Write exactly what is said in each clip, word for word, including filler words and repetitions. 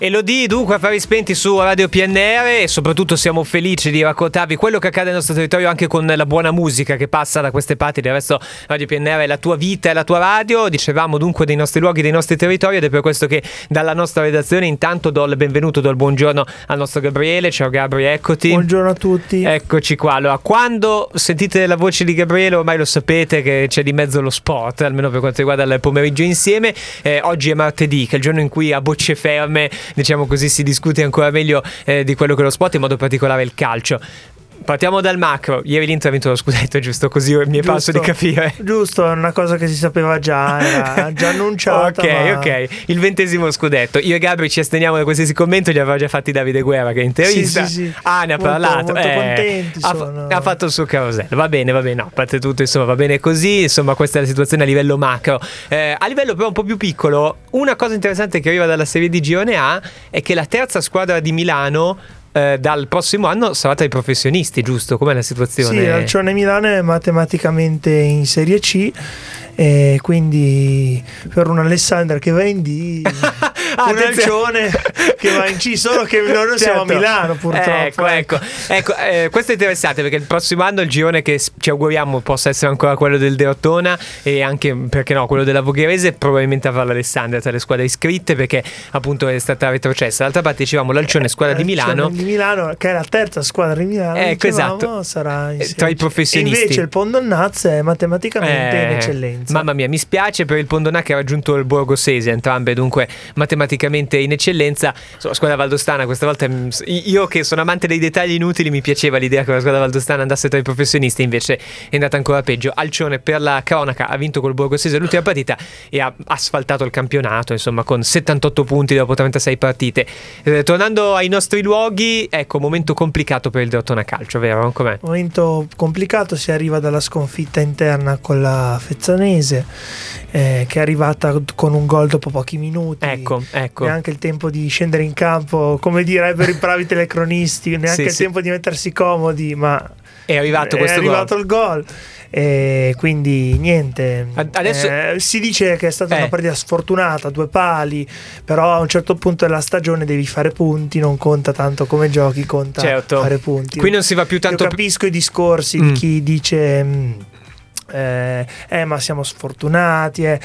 Elodie, dunque, Affari Spenti su Radio P N R, e soprattutto siamo felici di raccontarvi quello che accade nel nostro territorio anche con la buona musica che passa da queste parti. Del resto Radio P N R è la tua vita e la tua radio, dicevamo dunque dei nostri luoghi, dei nostri territori, ed è per questo che dalla nostra redazione intanto do il benvenuto, do il buongiorno al nostro Gabriele. Ciao Gabri, eccoti. Buongiorno a tutti. Eccoci qua. Allora, quando sentite la voce di Gabriele ormai lo sapete che c'è di mezzo lo sport, almeno per quanto riguarda il pomeriggio insieme. Eh, oggi è martedì, che è il giorno in cui a bocce ferme, diciamo così, si discute ancora meglio eh, di quello che è lo sport, in modo particolare il calcio. Partiamo dal macro. Ieri l'Inter ha vinto lo scudetto, giusto? Così mi è parso di capire. Giusto, è una cosa che si sapeva già, era già annunciata. Ok, ma... ok. Il ventesimo scudetto. Io e Gabri ci asteniamo da qualsiasi commento, gli aveva già fatti Davide Guerra, che è intervista. Sì, sì, sì. Ah, ne ha molto, parlato. Molto eh, contenti ha, sono. ha fatto il suo carosello. Va bene, va bene. No, a parte tutto, insomma, va bene così. Insomma, questa è la situazione a livello macro. Eh, a livello però un po' più piccolo, una cosa interessante che arriva dalla Serie di Girone A è che la terza squadra di Milano Eh, dal prossimo anno sarà tra i professionisti, giusto? Com'è la situazione? Sì, l'Alcione Milano è matematicamente in Serie C, e quindi per un Alessandro che va in D, ah, un Alcione che va in C, solo che noi non certo. siamo a Milano, purtroppo. Ecco, ecco, ecco eh, questo è interessante, perché il prossimo anno il girone che ci auguriamo possa essere ancora quello del Derotona, e anche, perché no, quello della Vogherese, probabilmente avrà l'Alessandria tra le squadre iscritte, perché appunto è stata retrocessa. D'altra parte dicevamo l'Alcione, squadra di Milano, di Milano, che è la terza squadra di Milano, ecco, dicevamo, esatto, sarà in tra i professionisti. E invece il Pondonnaz è matematicamente eh, in eccellenza. Mamma mia, mi spiace per il Pondonà che ha raggiunto il Borgo Sesi, entrambe dunque matematicamente in eccellenza. Insomma, squadra valdostana questa volta, io che sono amante dei dettagli inutili, mi piaceva l'idea che la squadra valdostana andasse tra i professionisti, invece è andata ancora peggio. Alcione, per la cronaca, ha vinto col Borgo Sesi l'ultima partita e ha asfaltato il campionato, insomma, con settantotto punti dopo trentasei partite. Eh, tornando ai nostri luoghi, ecco, momento complicato per il Derotona Calcio, vero? Com'è? Momento complicato, si arriva dalla sconfitta interna con la Fezzanese, eh, che è arrivata con un gol dopo pochi minuti. Ecco, ecco. Neanche il tempo di scendere in campo, come direbbero i bravi telecronisti, neanche sì, il sì. tempo di mettersi comodi, ma è arrivato questo è arrivato gol. il gol. E quindi niente. Adesso eh, si dice che è stata eh. una partita sfortunata, due pali, però a un certo punto della stagione devi fare punti, non conta tanto come giochi, conta certo. fare punti. Qui non si va più tanto. Io capisco i discorsi mm. di chi dice eh, eh ma siamo sfortunati, eh.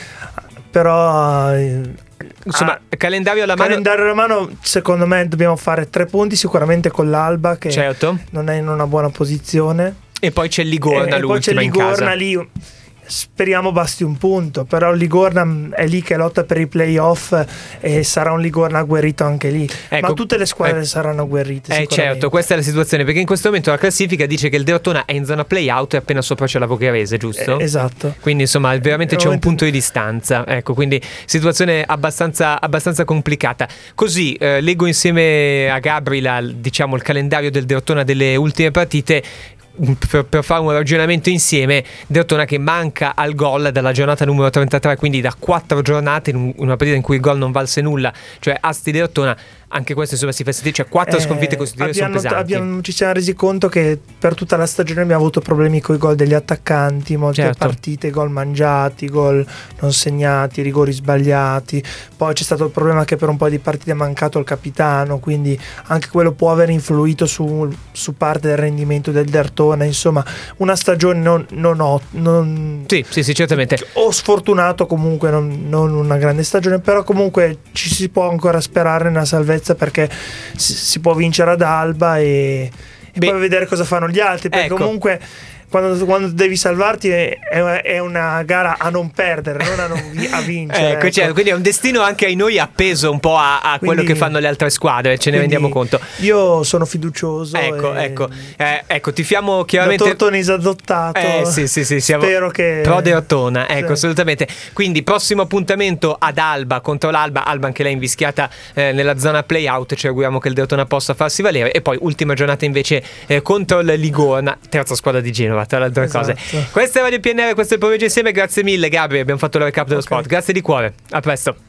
però eh, insomma, ah, calendario alla mano. calendario alla mano, secondo me dobbiamo fare tre punti sicuramente con l'Alba, che certo. non è in una buona posizione. E poi c'è il Ligorna, e, l'ultima e poi c'è in Ligorna casa. lì, speriamo basti un punto, però il Ligorna è lì che lotta per i playoff e sarà un Ligorna agguerrito anche lì. Ecco, ma tutte le squadre eh, saranno agguerrite eh certo, questa è la situazione, perché in questo momento la classifica dice che il Derotona è in zona playout e appena sopra c'è la Vogherese, giusto? Eh, esatto. Quindi insomma veramente eh, c'è un punto di distanza, ecco, quindi situazione abbastanza, abbastanza complicata. Così eh, leggo insieme a Gabri la, diciamo, il calendario del Derotona delle ultime partite. Per, per fare un ragionamento insieme, Derotona che manca al gol dalla giornata numero trentatré, quindi da quattro giornate, in una partita in cui il gol non valse nulla, cioè Asti Derotona. Anche questo insomma si fa sentire, cioè quattro eh, sconfitte consecutive sono pesanti. Abbiamo, ci siamo resi conto che per tutta la stagione abbiamo avuto problemi con i gol degli attaccanti, molte certo. partite, gol mangiati, gol non segnati, rigori sbagliati. Poi c'è stato il problema che per un po' di partite è mancato il capitano, quindi anche quello può aver influito su, su parte del rendimento del Derotona. Insomma, una stagione non, non ho non, sì, sì, sì, certamente. Ho sfortunato, comunque non, non una grande stagione, però comunque ci si può ancora sperare nella salvezza, perché si, si può vincere ad Alba e, e poi vedere cosa fanno gli altri, perché ecco. comunque quando, quando devi salvarti è, è una gara a non perdere, non a, non vi, a vincere. Ecco, ecco. Cioè, quindi è un destino anche ai noi appeso un po' a, a Quindi, quello che fanno le altre squadre, ce ne rendiamo conto. Io sono fiducioso. Ecco, e ecco, eh, ecco, tifiamo chiaramente. Da Tortonese adottato. Eh sì, sì, sì, siamo spero che pro Derotona, ecco, sì. assolutamente. Quindi prossimo appuntamento ad Alba contro l'Alba, Alba anche lei invischiata eh, nella zona playout, ci auguriamo che il Derotona possa farsi valere, e poi ultima giornata invece eh, contro il Ligorna, terza squadra di Genova, tra le altre esatto. cose. Questa è Radio P N R, questo è il pomeriggio insieme, grazie mille Gabri, abbiamo fatto il recap dello okay. sport, grazie di cuore, a presto.